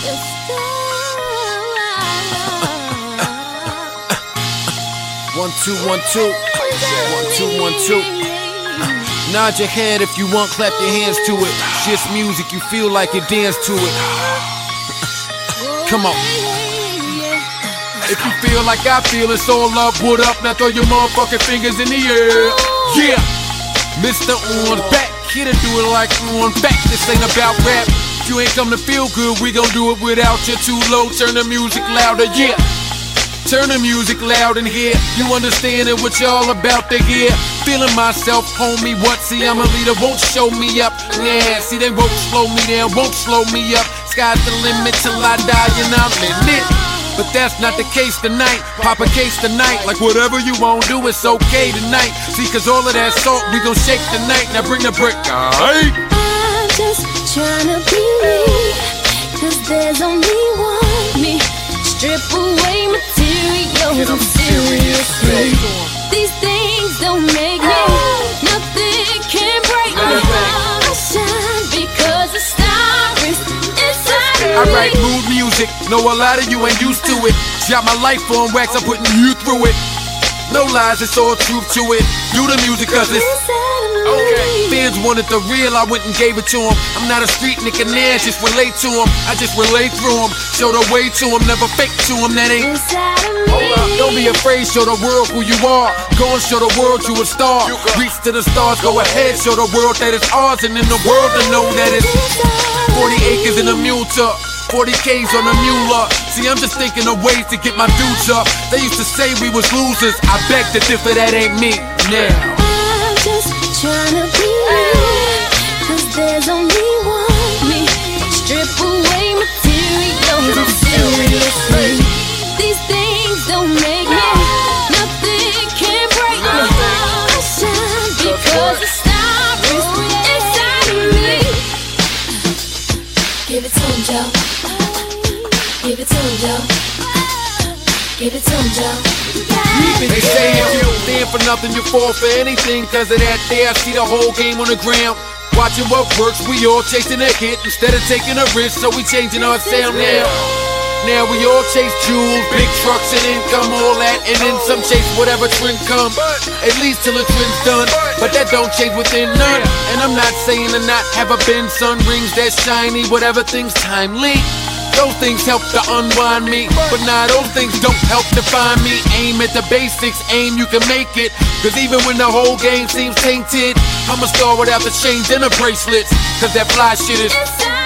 1 2 1 2 1 2 1 2. Nod your head if you want, clap your hands to it. Just music, you feel like you dance to it. Come on. If you feel like I feel, it's all up, what up? Now throw your motherfucking fingers in the air. Yeah, Mr. On back, here to do it like on back. This ain't about rap. If you ain't come to feel good, we gon' do it without you. Too low, turn the music louder, yeah. Turn the music loud in here. You understand it, what y'all about to hear. Feeling myself, homie, what? See, I'm a leader, won't show me up. Yeah, see, they won't slow me down, won't slow me up. Sky's the limit till I die and I'm in it. But that's not the case tonight. Pop a case tonight. Like whatever you won't do, it's okay tonight. See, cause all of that salt, we gon' shake tonight. Now bring the brick, alright? I'm just tryna be me, cause there's only one me. Strip away materials and seriously. These things don't make me, nothing can break me. I shine because the star is inside me. I write mood music, know a lot of you ain't used to it. Got my life on wax, I'm putting you through it. No lies, it's all truth to it. Do the music cause it's okay. Fans wanted the real, I went and gave it to them. I'm not a street nigga now, just relate to them. I just relate through them, show the way to them. Never fake to them, that ain't. Don't be afraid, show the world who you are. Go and show the world you a star. Reach to the stars, go ahead, show the world that it's ours. And in the world to know that it's 40 acres in a mule tuck, 40 K's on a mule up. See, I'm just thinking of ways to get my dudes up. They used to say we was losers, I beg to differ, that ain't me now. I'm just tryna be me, cause there's only one me. Strip away materials and seriously. These things don't make me, nothing can break me. I shine because the star is inside of me. Give it to him, Joe. Give it to him, Joe. Give it to him, Joe. They say if you stand for nothing, you fall for anything. Cause of that there, I see the whole game on the ground. Watching what works, we all chasing a hit instead of taking a risk, so we changing our sound now. Now we all chase jewels, big trucks and income, all that, and then some chase whatever trend come. At least till the trend's done, but that don't change within none. And I'm not saying to not have a Benz, sun rings that shiny, whatever thing's timely. Those things help to unwind me, but nah, those things don't help define me. Aim at the basics, aim you can make it. Cause even when the whole game seems tainted, I'm a star without the chains and the bracelets. Cause that fly shit is